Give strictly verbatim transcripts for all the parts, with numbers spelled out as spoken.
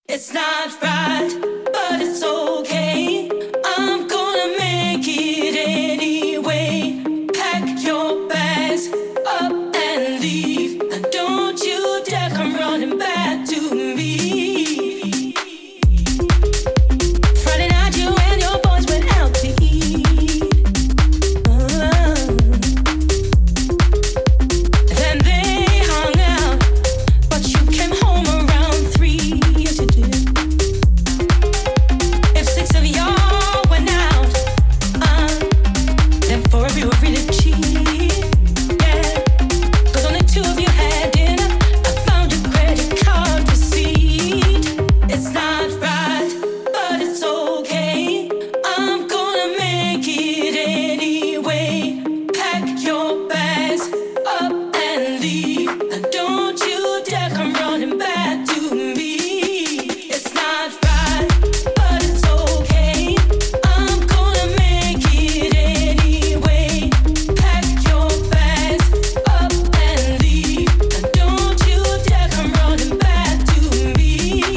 It's not right, but it's okay. I'm gonna make it anyway. Pack your bags up and leave. And don't you dare come running back to me. Friday night, you and your boys went out to eat. Uh, then they hung out, but you came home around three. Yes, you did. If six of y'all went out, uh, then four of you were really cheap. Yeah, 'cause only two of you had dinner. I found your credit card receipt. It's not right, but it's okay. I'm gonna make it anyway. Pack your bags up and leave. And don't you dare come running back to me. It's not right, but it's okay. I'm gonna make it anyway. Pack your bags up and leave. And don't you dare come running back to me.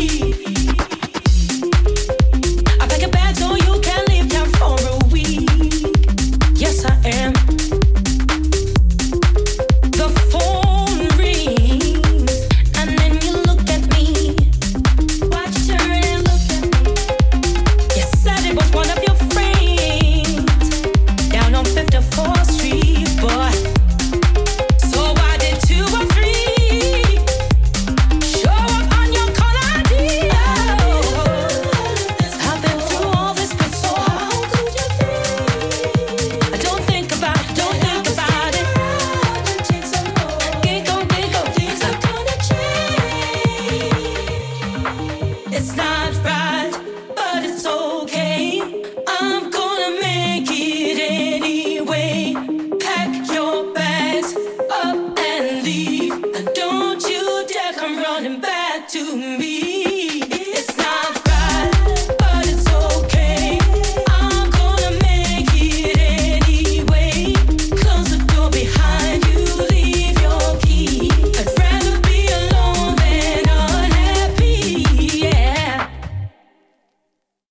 I pack a bag so you can leave town for a week. Yes, I am. The phone rings, and then you look at me. Watch, turn and look at me. You said it was one of your friends down on fifty-fourth Street, boy. So why did two or three show up on your call I D? I've been through all this before. How could you think? Don't think about it, don't think about it. Think on, think on, things are gonna change. It's not right.